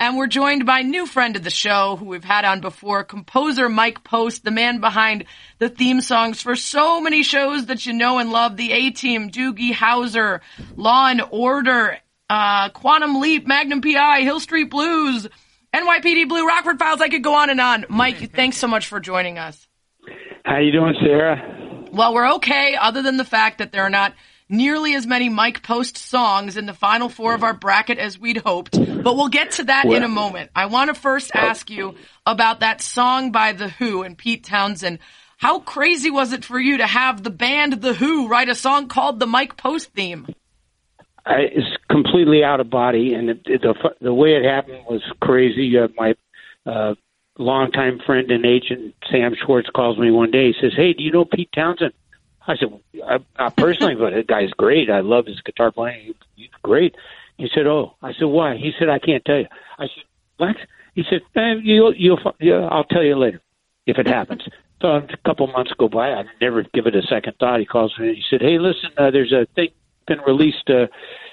And we're joined by a new friend of the show who we've had on before, composer Mike Post, the man behind the theme songs for so many shows that you know and love. The A-Team, Doogie Howser, Law and Order, Quantum Leap, Magnum P.I., Hill Street Blues, NYPD Blue, Rockford Files. I could go on and on. Mike, thanks so much for joining us. How you doing, Sarah? Well, we're okay, other than the fact that there are not nearly as many Mike Post songs in the final four of our bracket as we'd hoped, but we'll get to that in a moment. I want to first ask you about that song by The Who and Pete Townsend. How crazy was it for you to have the band The Who write a song called the Mike Post theme? It's completely out of body, and the way it happened was crazy. My longtime friend and agent, Sam Schwartz, calls me one day. He says, "Hey, do you know Pete Townsend?" I said, not personally, but the guy's great. I love his guitar playing. He's great. He said, "Oh." I said, "Why?" He said, "I can't tell you." I said, "What?" He said, I'll tell you later if it happens." So a couple months go by. I never give it a second thought. He calls me and he said, "Hey, listen, there's a thing been released. You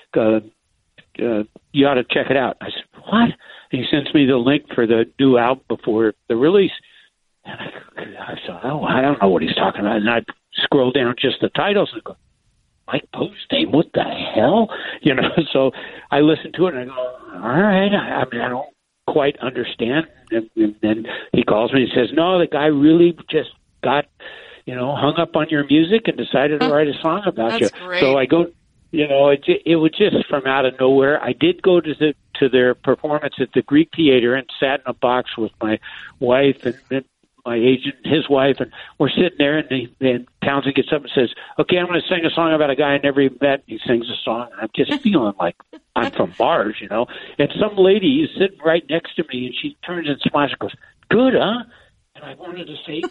ought to check it out." I said, "What?" And he sends me the link for the new album before the release. And I said, "Oh, I don't know what he's talking about." And I scroll down just the titles and go, "Mike Post name? What the hell?" So I listen to it and I go, "All right." I mean, I don't quite understand. And then he calls me and says, "No, the guy really just got, hung up on your music and decided to write a song about you." Great. So I go, it was just from out of nowhere. I did go to their performance at the Greek Theater and sat in a box with my wife and my agent and his wife, and we're sitting there, and Townsend gets up and says, "Okay, I'm going to sing a song about a guy I never even met." He sings a song, and I'm just feeling like I'm from Mars, And some lady is sitting right next to me, and she turns and smiles and goes, "Good, huh?" And I wanted to say,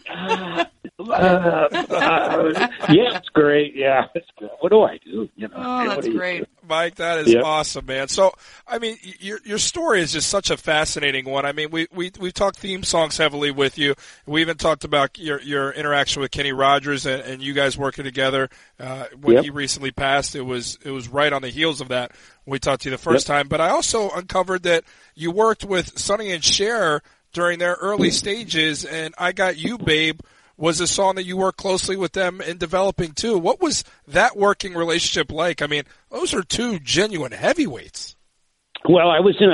yeah, it's great. Yeah, it's good. What do I do? Oh, that's great. Mike, that is awesome, man. So, I mean, your story is just such a fascinating one. I mean, we've talked theme songs heavily with you. We even talked about your interaction with Kenny Rogers and you guys working together when he recently passed. It was right on the heels of that when we talked to you the first time. But I also uncovered that you worked with Sonny and Cher during their early stages, and I Got You, Babe was a song that you worked closely with them in developing too. What was that working relationship like? I mean, those are two genuine heavyweights. Well, I was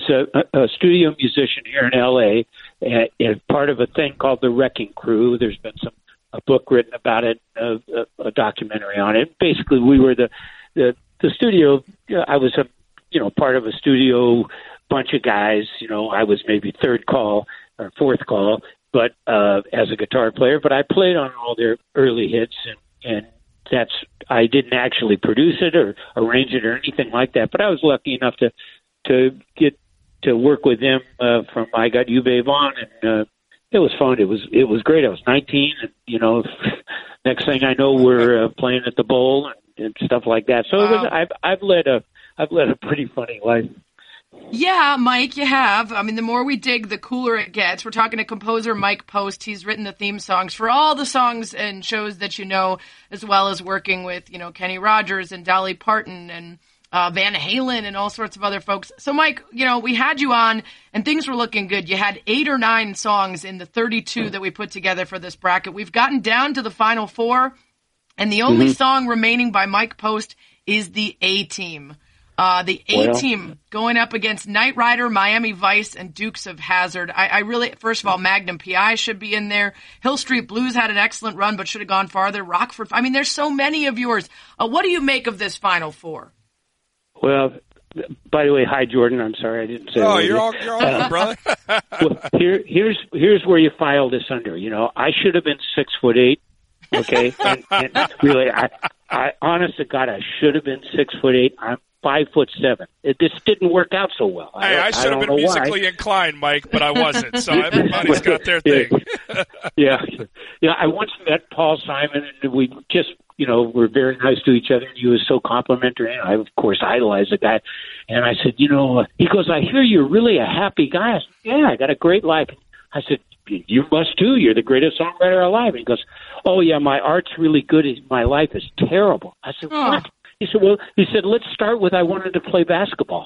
a studio musician here in L.A. and part of a thing called the Wrecking Crew. There's been a book written about it, a documentary on it. Basically, we were the studio. I was part of a studio bunch of guys. I was maybe third call or fourth call, but as a guitar player. But I played on all their early hits, and I didn't actually produce it or arrange it or anything like that. But I was lucky enough to get to work with them from I Got You, Babe on, and it was fun. It was great. I was 19, and next thing I know, we're playing at the Bowl and stuff like that. So I've led a pretty funny life. Yeah, Mike, you have. I mean, the more we dig, the cooler it gets. We're talking to composer Mike Post. He's written the theme songs for all the songs and shows that you know, as well as working with, Kenny Rogers and Dolly Parton and Van Halen and all sorts of other folks. So, Mike, we had you on, and things were looking good. You had 8 or 9 songs in the 32 that we put together for this bracket. We've gotten down to the final 4, and the only song remaining by Mike Post is the A-Team. The A-Team going up against Knight Rider, Miami Vice, and Dukes of Hazzard. I really, first of all, Magnum P.I. should be in there. Hill Street Blues had an excellent run, but should have gone farther. Rockford, I mean, there's so many of yours. What do you make of this final 4? Well, by the way, hi, Jordan. I'm sorry I didn't say. Oh, you're all good, brother. Well, here's where you file this under. I should have been 6'8". Okay, and really, I honest to God, I should have been 6'8". I'm 5'7". This didn't work out so well. I should have been musically inclined, Mike, but I wasn't. So everybody's got their thing. Yeah. I once met Paul Simon, and we just, were very nice to each other. He was so complimentary, and I, of course, idolized the guy. And I said, he goes, "I hear you're really a happy guy." I said, "Yeah, I got a great life." I said, "You must too. You're the greatest songwriter alive." And he goes, "Oh yeah, my art's really good. My life is terrible." I said, "What?" He said, "Let's start with I wanted to play basketball."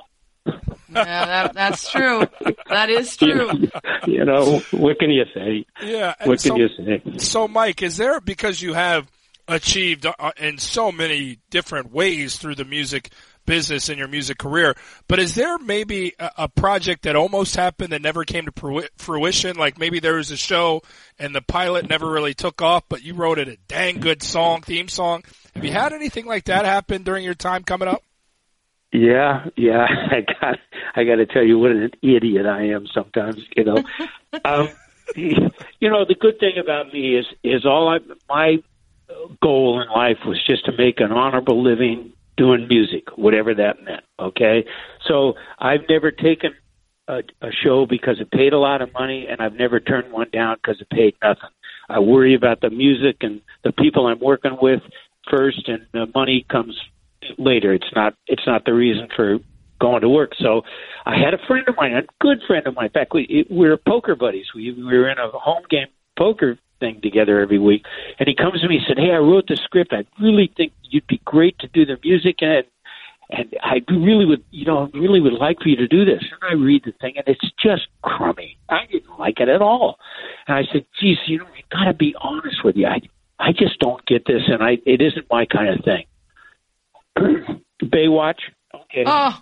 Yeah, that's true. That is true. What can you say? Yeah. What can you say? So, Mike, is there, because you have achieved in so many different ways through the music business and your music career, but is there maybe a project that almost happened that never came to fruition? Like maybe there was a show and the pilot never really took off, but you wrote it a dang good theme song. Have you had anything like that happen during your time coming up? Yeah. I got to tell you what an idiot I am sometimes. The good thing about me is my goal in life was just to make an honorable living doing music, whatever that meant. Okay, so I've never taken a show because it paid a lot of money, and I've never turned one down because it paid nothing. I worry about the music and the people I'm working with first, and the money comes later. It's not the reason for going to work. So I had a friend of mine, a good friend of mine. In fact, we were poker buddies. We were in a home game poker thing together every week. And he comes to me and said, "Hey, I wrote the script. I really think you'd be great to do the music in it. And I really would like for you to do this." And I read the thing, and it's just crummy. I didn't like it at all. And I said, "Geez, I got to be honest with you. I just don't get this, and it isn't my kind of thing." Baywatch. Okay. Oh.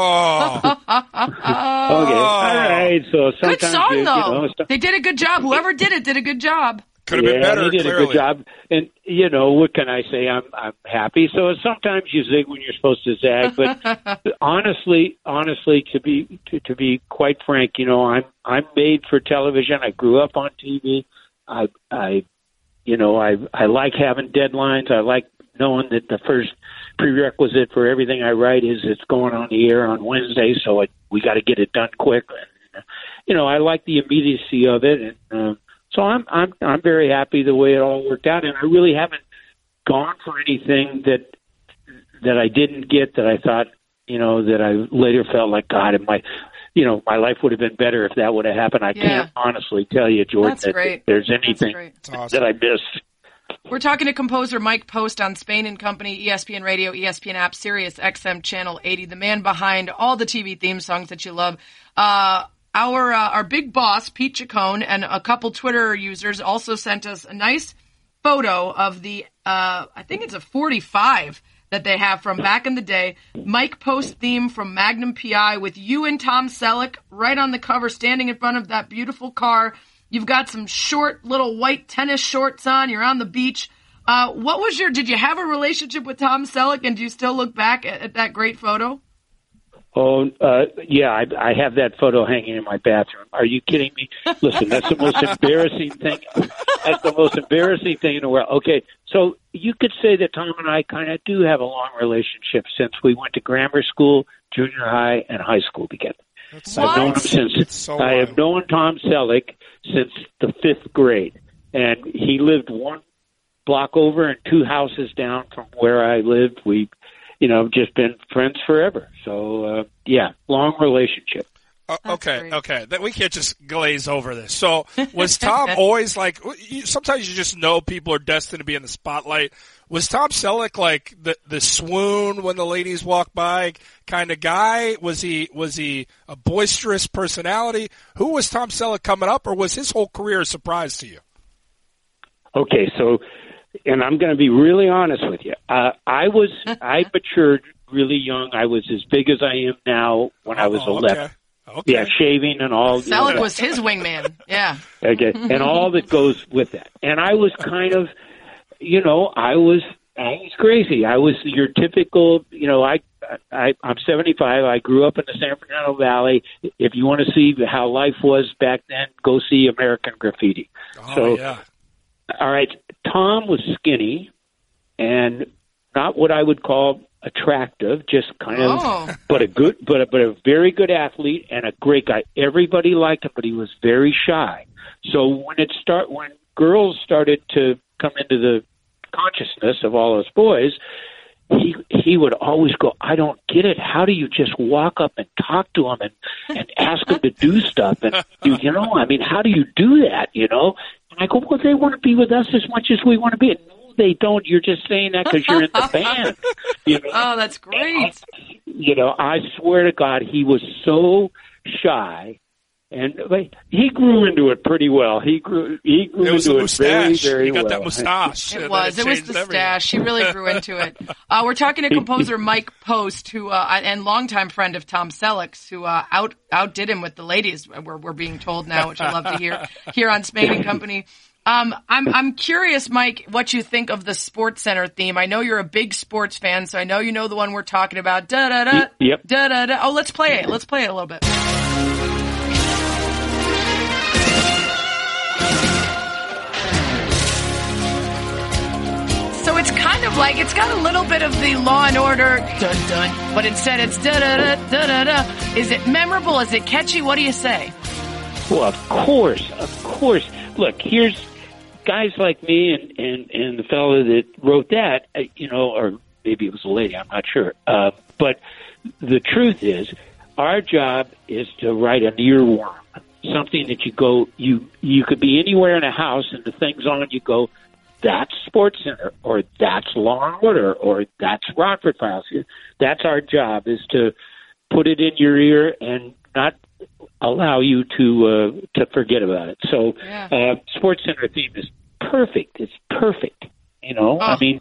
Okay. All right. So sometimes good song though. They did a good job. Whoever did it did a good job. Could have been better. They did clearly. a good job. And what can I say? I'm happy. So sometimes you zig when you're supposed to zag. But honestly, to be quite frank, I'm made for television. I grew up on TV. I like having deadlines. I like knowing that the first prerequisite for everything I write is it's going on the air on Wednesday, so we got to get it done quick. And, I like the immediacy of it, and so I'm very happy the way it all worked out. And I really haven't gone for anything that I didn't get that I thought that I later felt like God, my life would have been better if that would have happened. I can't honestly tell you, Jordan, that there's anything that I missed. We're talking to composer Mike Post on Spain and Company, ESPN Radio, ESPN App, Sirius XM Channel 80, the man behind all the TV theme songs that you love. Our big boss, Pete Chacon, and a couple Twitter users also sent us a nice photo of the, I think it's a 45 that they have from back in the day, Mike Post theme from Magnum PI with you and Tom Selleck right on the cover, standing in front of that beautiful car. You've got some short little white tennis shorts on. You're on the beach. Did you have a relationship with Tom Selleck, and do you still look back at that great photo? Oh, yeah, I have that photo hanging in my bathroom. Are you kidding me? Listen, that's the most embarrassing thing. That's the most embarrassing thing in the world. Okay, so you could say that Tom and I kind of do have a long relationship since we went to grammar school, junior high, and high school together. I've known him I have known Tom Selleck since the 5th grade, and he lived one block over and 2 houses down from where I lived. We, just been friends forever. So, long relationship. Okay. That we can't just glaze over this. So, was Tom always like? Sometimes you just know people are destined to be in the spotlight. Was Tom Selleck like the swoon when the ladies walk by kind of guy? Was he a boisterous personality? Who was Tom Selleck coming up, or was his whole career a surprise to you? Okay, so, and I'm going to be really honest with you. I matured really young. I was as big as I am now when I was 11. Okay. Yeah, shaving and all. Selleck was his wingman. Yeah. Okay, and all that goes with that. And I was kind of, I was crazy. I was your typical, I'm 75. I grew up in the San Fernando Valley. If you want to see how life was back then, go see American Graffiti. Yeah. All right, Tom was skinny and not what I would call attractive, just kind of, but a very good athlete and a great guy. Everybody liked him, but he was very shy. So when girls started to come into the consciousness of all those boys, he would always go, "I don't get it. How do you just walk up and talk to them and ask them to do stuff? And how do you do that? And I go, well, they want to be with us as much as we want to be. No, they don't. You're just saying that because you're in the band. You know? Oh, that's great. You know, I swear to God, he was so shy. And he grew into it pretty well. He grew into it very, very well. He got that mustache. It was the stash. He really grew into it. We're talking to composer Mike Post, who and longtime friend of Tom Selleck's, who outdid him with the ladies. We're being told now, which I love to hear here on Spain and Company. I'm curious, Mike, what you think of the Sports Center theme. I know you're a big sports fan, so I know you know the one we're talking about. Da da da. Yep. Da da da. Oh, let's play it. Let's play it a little bit. So it's kind of like, it's got a little bit of the Law and Order dun dun, but instead it's da da da da da da. Is it memorable? Is it catchy? What do you say? Well, of course. Look, here's guys like me and the fellow that wrote that, you know, or maybe it was a lady, I'm not sure. But the truth is, our job is to write an earworm, something that you could be anywhere in a house and the thing's on, you go, that's Sports Center, or that's Law and Order, or that's Rockford Files. That's our job, is to put it in your ear and not allow you to forget about it. So, Sports Center theme is perfect. It's perfect. You know, I mean,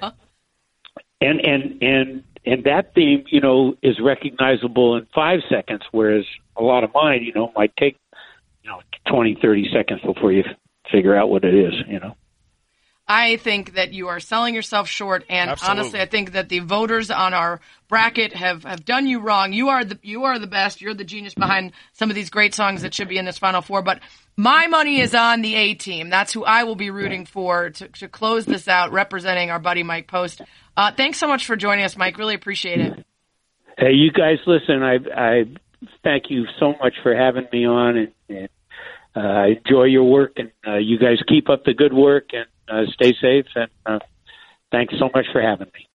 and that theme, you know, is recognizable in 5 seconds, whereas a lot of mine, you know, might take, 20, 30 seconds before you figure out what it is, you know. I think that you are selling yourself short, and Absolutely. honestly, I think that the voters on our bracket have done you wrong. You are the best. You're the genius behind some of these great songs that should be in this Final Four. But my money is on the A team. That's who I will be rooting for to close this out, representing our buddy Mike Post. Thanks so much for joining us, Mike. Really appreciate it. Hey, you guys, listen. I thank you so much for having me on, and I enjoy your work, and you guys keep up the good work and. Stay safe, and thanks so much for having me.